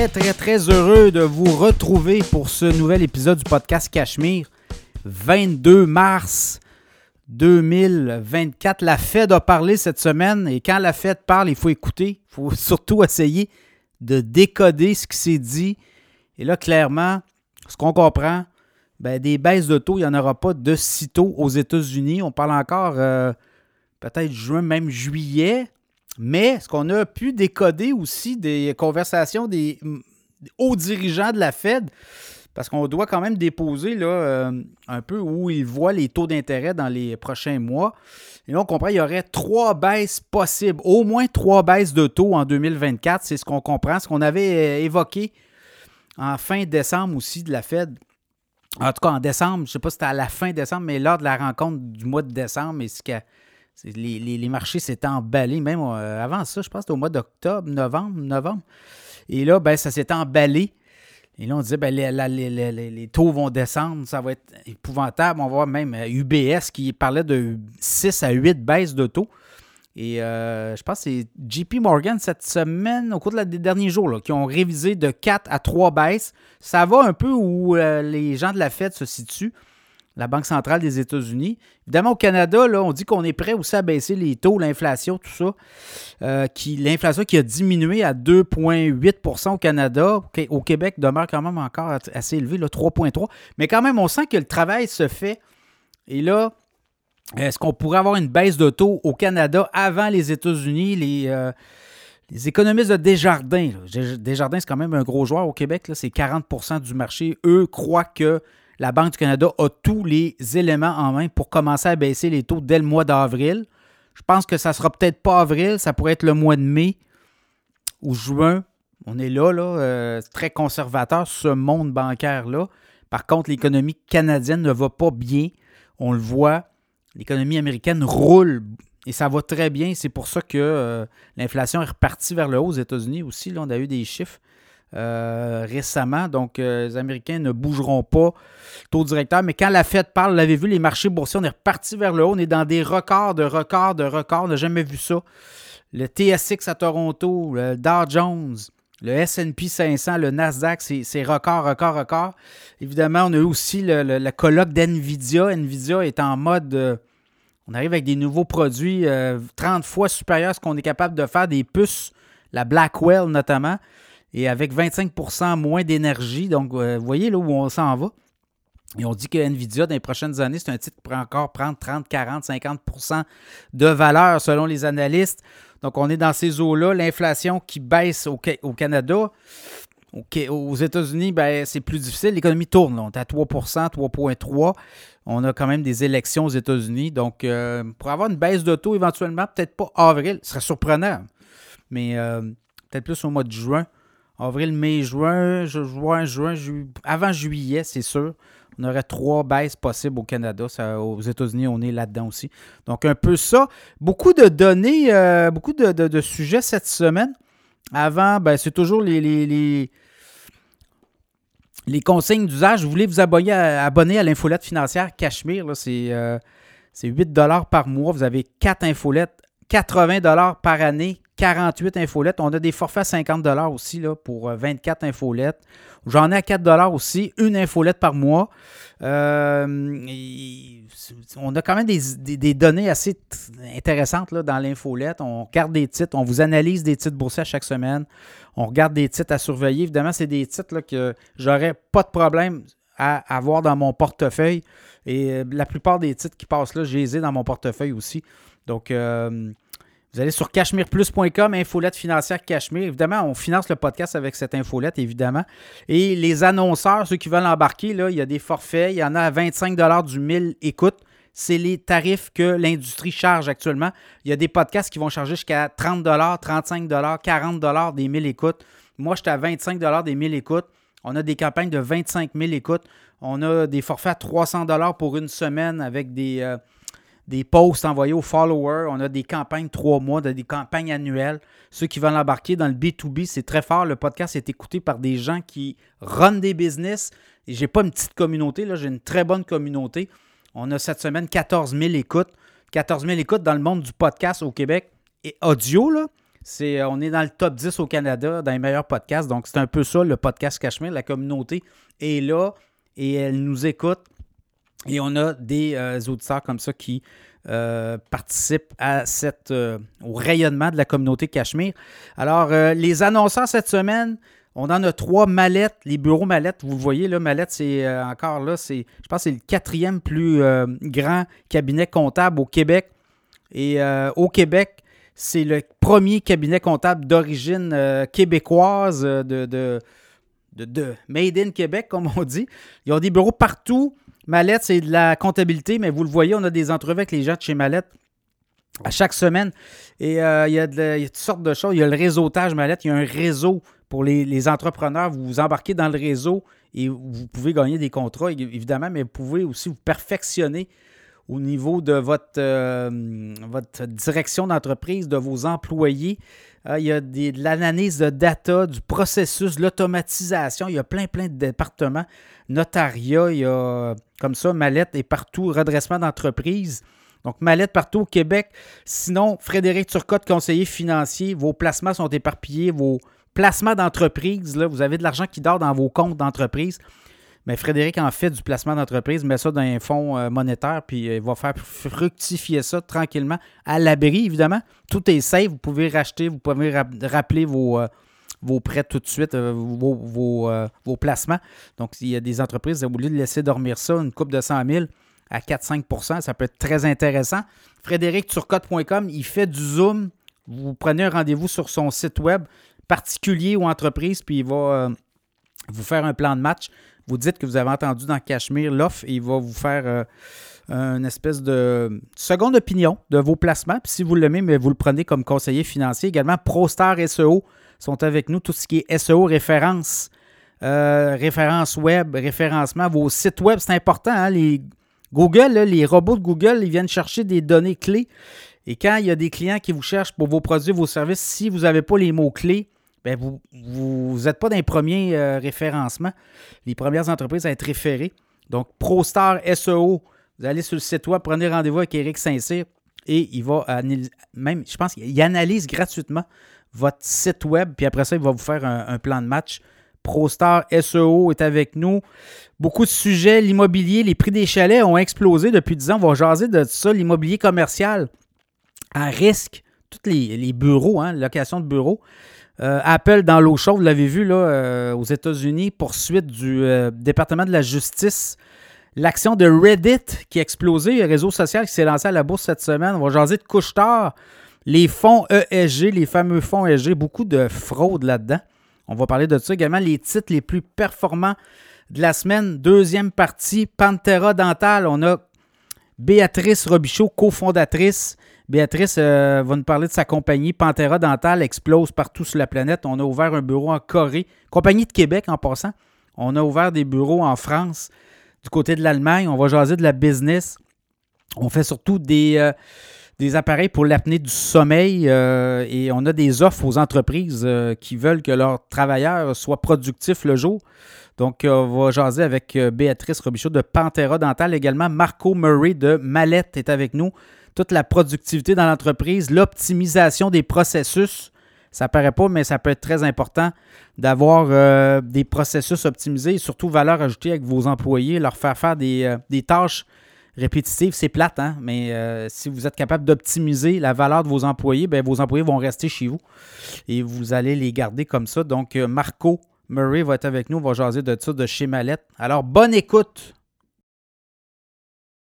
très heureux de vous retrouver pour ce nouvel épisode du podcast Cachemire. 22 mars 2024. La Fed a parlé cette semaine et quand la Fed parle, il faut écouter. Il faut surtout essayer de décoder ce qui s'est dit. Et là, clairement, ce qu'on comprend, des baisses de taux, il n'y en aura pas de sitôt aux États-Unis. On parle encore peut-être juin, même juillet. Mais ce qu'on a pu décoder aussi des conversations des hauts dirigeants de la Fed, parce qu'on doit quand même déposer là, un peu où ils voient les taux d'intérêt dans les prochains mois. Et là, on comprend qu'il y aurait 3 baisses possibles, au moins 3 baisses de taux en 2024. C'est ce qu'on comprend, ce qu'on avait évoqué en fin décembre aussi de la Fed. En tout cas, en décembre, je ne sais pas si c'était à la fin décembre, mais lors de la rencontre du mois de décembre, les marchés s'étaient emballés, même avant ça, je pense que c'était au mois d'octobre, novembre. Et là, ça s'est emballé. Et là, on disait, les taux vont descendre, ça va être épouvantable. On va voir même UBS qui parlait de 6 à 8 baisses de taux. Et je pense que c'est JP Morgan cette semaine, au cours des derniers jours, là, qui ont révisé de 4 à 3 baisses. Ça va un peu où les gens de la Fed se situent. La Banque centrale des États-Unis. Évidemment, au Canada, là, on dit qu'on est prêt aussi à baisser les taux, l'inflation, tout ça. L'inflation qui a diminué à 2,8 % au Canada. Au Québec, demeure quand même encore assez élevé, là, 3,3 %. Mais quand même, on sent que le travail se fait. Et là, est-ce qu'on pourrait avoir une baisse de taux au Canada avant les États-Unis? Les économistes de Desjardins, Desjardins, c'est quand même un gros joueur au Québec, là, c'est 40 % du marché. Eux croient que la Banque du Canada a tous les éléments en main pour commencer à baisser les taux dès le mois d'avril. Je pense que ça ne sera peut-être pas avril, ça pourrait être le mois de mai ou juin. On est là, c'est très conservateur, ce monde bancaire-là. Par contre, l'économie canadienne ne va pas bien. On le voit, l'économie américaine roule et ça va très bien. C'est pour ça que l'inflation est repartie vers le haut aux États-Unis aussi. Là, on a eu des chiffres récemment. Donc, les Américains ne bougeront pas taux directeur. Mais quand la Fed parle, vous l'avez vu, les marchés boursiers, on est reparti vers le haut. On est dans des records. On n'a jamais vu ça. Le TSX à Toronto, le Dow Jones, le S&P 500, le Nasdaq, c'est record. Évidemment, on a eu aussi le colloque d'NVIDIA. NVIDIA est en mode... on arrive avec des nouveaux produits 30 fois supérieurs à ce qu'on est capable de faire, des puces, la Blackwell notamment, et avec 25 % moins d'énergie. Donc, vous voyez là où on s'en va. Et on dit que NVIDIA, dans les prochaines années, c'est un titre qui pourrait encore prendre 30, 40, 50 % de valeur selon les analystes. Donc, on est dans ces eaux-là. L'inflation qui baisse au Canada. Aux États-Unis, c'est plus difficile. L'économie tourne. Là. On est à 3 %, 3,3 %. On a quand même des élections aux États-Unis. Donc, pour avoir une baisse de taux éventuellement, peut-être pas avril, ce serait surprenant. Mais peut-être plus au mois de juin. Avril, mai, juin, avant juillet, c'est sûr. On aurait 3 baisses possibles au Canada. Aux États-Unis, on est là-dedans aussi. Donc, un peu ça. Beaucoup de données, beaucoup de sujets cette semaine. Avant, c'est toujours les consignes d'usage. Vous voulez vous abonner à l'infolette financière Cachemire. Là, c'est 8 $ par mois. Vous avez 4 infolettes. 80 $ par année. 48 infolettes. On a des forfaits à 50 $ aussi là, pour 24 infolettes. J'en ai à 4 $ aussi, une infolette par mois. On a quand même des données assez intéressantes là, dans l'infolette. On regarde des titres, on vous analyse des titres boursiers à chaque semaine. On regarde des titres à surveiller. Évidemment, c'est des titres là, que j'aurais pas de problème à avoir dans mon portefeuille. Et la plupart des titres qui passent là, je les ai dans mon portefeuille aussi. Donc, vous allez sur cachemireplus.com, infolette financière Cachemire. Évidemment, on finance le podcast avec cette infolette, évidemment. Et les annonceurs, ceux qui veulent embarquer, là, il y a des forfaits. Il y en a à 25 $ du 1000 écoutes. C'est les tarifs que l'industrie charge actuellement. Il y a des podcasts qui vont charger jusqu'à 30 $, 35 $, 40 $ des 1000 écoutes. Moi, j'étais à 25 $ des 1000 écoutes. On a des campagnes de 25 000 écoutes. On a des forfaits à 300 $ pour une semaine avec des posts envoyés aux followers. On a des campagnes 3 mois, des campagnes annuelles. Ceux qui veulent embarquer dans le B2B, c'est très fort. Le podcast est écouté par des gens qui run des business. Et j'ai pas une petite communauté, là, j'ai une très bonne communauté. On a cette semaine 14 000 écoutes. 14 000 écoutes dans le monde du podcast au Québec. Et audio, là, On est dans le top 10 au Canada, dans les meilleurs podcasts. Donc, c'est un peu ça, le podcast Cachemire. La communauté est là et elle nous écoute. Et on a des auditeurs comme ça qui participent à au rayonnement de la communauté Cachemire. Alors, les annonceurs cette semaine, on en a 3 mallettes, les bureaux mallettes. Vous le voyez, là, Mallette, c'est encore là, je pense que c'est le 4e plus grand cabinet comptable au Québec. Et au Québec, c'est le premier cabinet comptable d'origine québécoise de Made in Québec, comme on dit. Ils ont des bureaux partout. Mallette, c'est de la comptabilité, mais vous le voyez, on a des entrevues avec les gens de chez Mallette à chaque semaine. Et il y a toutes sortes de choses. Il y a le réseautage Mallette. Il y a un réseau pour les entrepreneurs. Vous vous embarquez dans le réseau et vous pouvez gagner des contrats, évidemment, mais vous pouvez aussi vous perfectionner au niveau de votre direction d'entreprise, de vos employés. Il y a de l'analyse de data, du processus, de l'automatisation. Il y a plein de départements. Notariat, il y a comme ça, Mallette est partout, redressement d'entreprise. Donc, Mallette partout au Québec. Sinon, Frédéric Turcotte, conseiller financier, vos placements sont éparpillés, vos placements d'entreprise, là, vous avez de l'argent qui dort dans vos comptes d'entreprise. Mais Frédéric en fait du placement d'entreprise, met ça dans un fonds monétaire, puis il va faire fructifier ça tranquillement à l'abri, évidemment. Tout est safe, vous pouvez racheter, vous pouvez rappeler vos prêts tout de suite, vos placements. Donc, s'il y a des entreprises, vous voulez laisser dormir ça, une coupe de 100 000 à 4-5 %, ça peut être très intéressant. FrédéricTurcotte.com, il fait du Zoom. Vous prenez un rendez-vous sur son site web, particulier ou entreprise, puis il va vous faire un plan de match. Vous dites que vous avez entendu dans Cachemire l'offre et il va vous faire une espèce de seconde opinion de vos placements. Puis si vous l'aimez, mais vous le prenez comme conseiller financier. Également, ProStar SEO sont avec nous. Tout ce qui est SEO, référence web, référencement, vos sites web, c'est important. Hein? Google, là, les robots de Google, ils viennent chercher des données clés. Et quand il y a des clients qui vous cherchent pour vos produits, vos services, si vous n'avez pas les mots-clés, bien, vous n'êtes pas dans les premiers référencements, les premières entreprises à être référées. Donc, ProStar SEO, vous allez sur le site web, prenez rendez-vous avec Éric Saint-Cyr et il va analyser, même, je pense qu'il analyse gratuitement votre site web, puis après ça, il va vous faire un plan de match. ProStar SEO est avec nous. Beaucoup de sujets, l'immobilier, les prix des chalets ont explosé depuis 10 ans. On va jaser de ça, l'immobilier commercial à risque, tous les bureaux, hein, location de bureaux. Apple dans l'eau chaude, vous l'avez vu là, aux États-Unis, poursuite du département de la justice. L'action de Reddit qui a explosé, le réseau social qui s'est lancé à la bourse cette semaine. On va jaser de Couche-Tard, les fonds ESG, les fameux fonds ESG, beaucoup de fraude là-dedans. On va parler de ça également, les titres les plus performants de la semaine. Deuxième partie, Pantera Dental. On a Béatrice Robichaud, cofondatrice. Béatrice va nous parler de sa compagnie. Pantera Dental explose partout sur la planète. On a ouvert un bureau en Corée. Compagnie de Québec en passant. On a ouvert des bureaux en France, du côté de l'Allemagne. On va jaser de la business. On fait surtout des appareils pour l'apnée du sommeil et on a des offres aux entreprises qui veulent que leurs travailleurs soient productifs le jour. Donc, on va jaser avec Béatrice Robichaud de Pantera Dental. Également, Marco Murray de Mallette est avec nous. Toute la productivité dans l'entreprise, l'optimisation des processus. Ça ne paraît pas, mais ça peut être très important d'avoir des processus optimisés et surtout valeur ajoutée avec vos employés, leur faire des tâches répétitives. C'est plate, hein? Mais si vous êtes capable d'optimiser la valeur de vos employés, bien, vos employés vont rester chez vous et vous allez les garder comme ça. Donc, Marco Murray va être avec nous. On va jaser de ça de chez Mallette. Alors, bonne écoute!